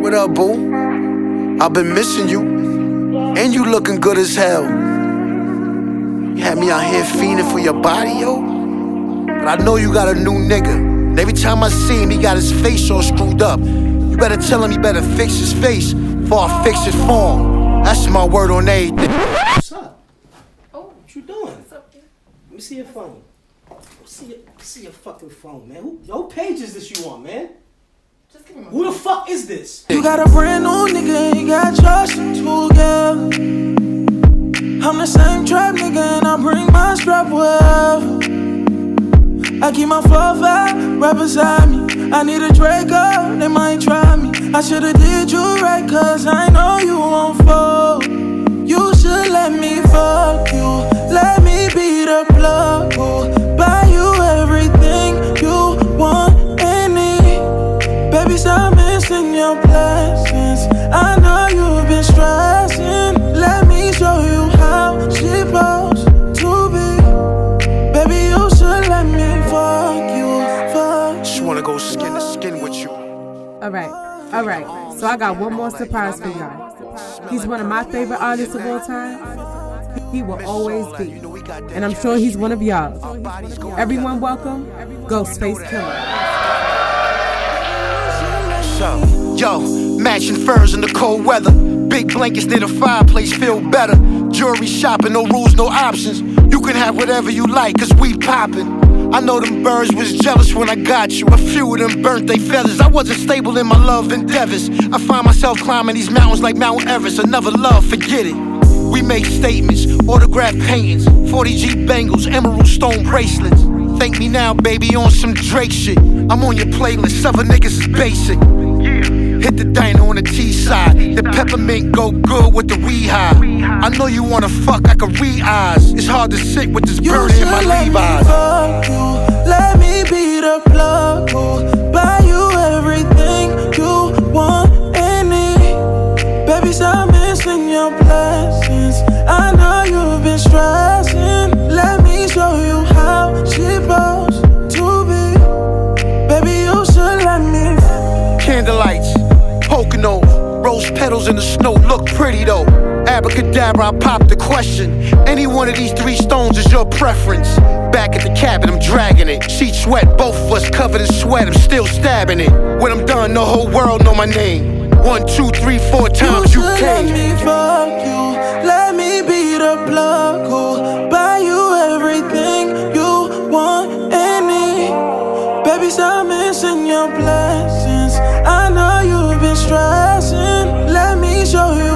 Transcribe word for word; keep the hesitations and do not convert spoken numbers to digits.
What up, boo? I've been missing you. And you looking good as hell. You had me out here fiending for your body, yo. But I know you got a new nigga. And every time I see him, he got his face all screwed up. You better tell him he better fix his face before I fix his form. That's my word on everything. What's up? Oh, What you doing? what's up, man? Let me see your phone. Let me see your, let me see your fucking phone, man. Who, who page is this you on, man? Just give me my Who the fuck is this? You got a brand new nigga, you got trust in two girls. I'm the same trap nigga and I bring my strap well. I keep my four five right beside me. I need a Draco, they might try me. I should've did you right, cause I know you won't fall. You should let me fuck you. Let me be the plug who buy you everything you want and need. Baby, stop missing your blessings. I know you've been stressing. Let me show you how she supposed to be. Baby, you should let me fuck you, fuck Just wanna go skin to skin with you. Alright, alright. So I got one more surprise for y'all. He's one of my favorite artists of all time. He will always be. And I'm sure he's one of y'all. Everyone welcome, Ghostface Killah. So, yo, matching furs in the cold weather. Big blankets near the fireplace feel better. Jewelry shopping, no rules, no options. You can have whatever you like, cause we poppin'. I know them birds was jealous when I got you. A few of them burnt they feathers. I wasn't stable in my love endeavors. I find myself climbing these mountains like Mount Everest. Another love, forget it. We make statements, autograph paintings, forty G bangles, emerald stone bracelets. Thank me now, baby, on some Drake shit. I'm on your playlist, other niggas is basic. Hit the diner on the T-side. The peppermint go good with the weed high. I know you wanna fuck, I can read eyes. It's hard to sit with this burn in my let Levi's. me fuck you. Let me be the plug who buy you everything you want and need. Baby, stop missing your blessings. I know you've been stressing. Let me show you how she supposed to be. Baby, you should let me. Candlelights, Pocono, rose petals in the snow look pretty though. Abracadabra, I pop the question. Any one of these three stones is your preference. Back at the cabin, I'm dragging it. Sheet sweat, both of us covered in sweat. I'm still stabbing it. When I'm done, the whole world know my name. One, two, three, four times you, you should came. let me fuck you. Let me be the plug who buy you everything you want and need. Baby, stop missing your blessings. I know you've been stressing. Let me show you